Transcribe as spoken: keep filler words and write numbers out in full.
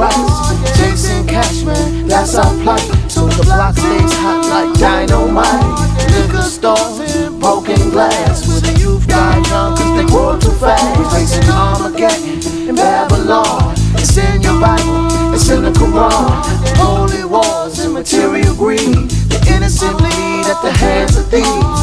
rice. Chasing cash, man, that's our plight. So the block stays hot like dynamite. Liquor stores, broken glass, where the youth die young cause they grow too fast. We facing Armageddon in Babylon. It's in your Bible, it's in the Quran. Holy wars and material greed. The innocent bleed at the hands of thieves.